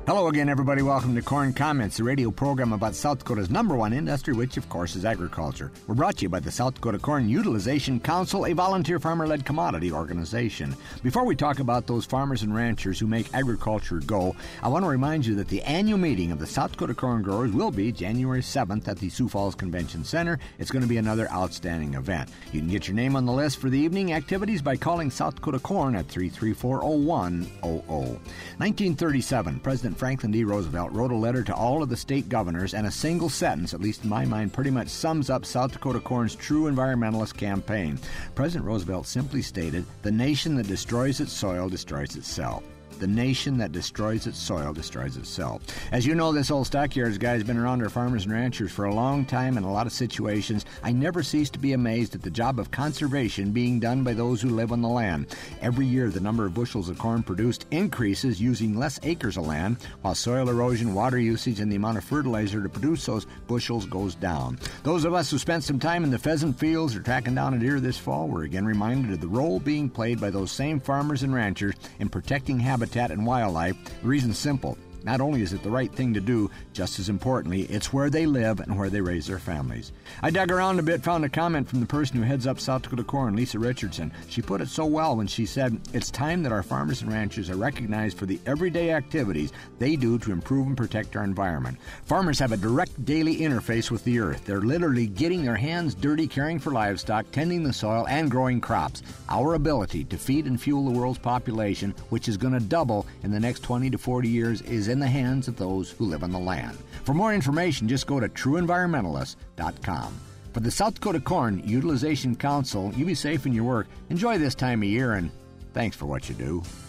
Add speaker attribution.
Speaker 1: Hello again, everybody. Welcome to Corn Comments, the radio program about South Dakota's number one industry, which, of course, is agriculture. We're brought to you by the South Dakota Corn Utilization Council, a volunteer farmer-led commodity organization. Before we talk about those farmers and ranchers who make agriculture go, I want to remind you that the annual meeting of the South Dakota Corn Growers will be January 7th at the Sioux Falls Convention Center. It's going to be another outstanding event. You can get your name on the list for the evening activities by calling South Dakota Corn at 334-0100. 1937, President Franklin D. Roosevelt wrote a letter to all of the state governors, and a single sentence, at least in my mind, pretty much sums up South Dakota Corn's true environmentalist campaign. President Roosevelt simply stated, "The nation that destroys its soil destroys itself." The nation that destroys its soil destroys itself. As you know, this old stockyards guy has been around our farmers and ranchers for a long time in a lot of situations. I never cease to be amazed at the job of conservation being done by those who live on the land. Every year, the number of bushels of corn produced increases using less acres of land, while soil erosion, water usage, and the amount of fertilizer to produce those bushels goes down. Those of us who spent some time in the pheasant fields or tracking down a deer this fall were again reminded of the role being played by those same farmers and ranchers in protecting habitat and wildlife. The reason's simple. Not only is it the right thing to do, just as importantly, it's where they live and where they raise their families. I dug around a bit, found a comment from the person who heads up South Dakota Corn, Lisa Richardson. She put it so well when she said, "It's time that our farmers and ranchers are recognized for the everyday activities they do to improve and protect our environment." Farmers have a direct daily interface with the earth. They're literally getting their hands dirty caring for livestock, tending the soil, and growing crops. Our ability to feed and fuel the world's population, which is going to double in the next 20 to 40 years, is in the hands of those who live on the land. For more information, just go to trueenvironmentalist.com. For the South Dakota Corn Utilization Council, you be safe in your work. Enjoy this time of year, and thanks for what you do.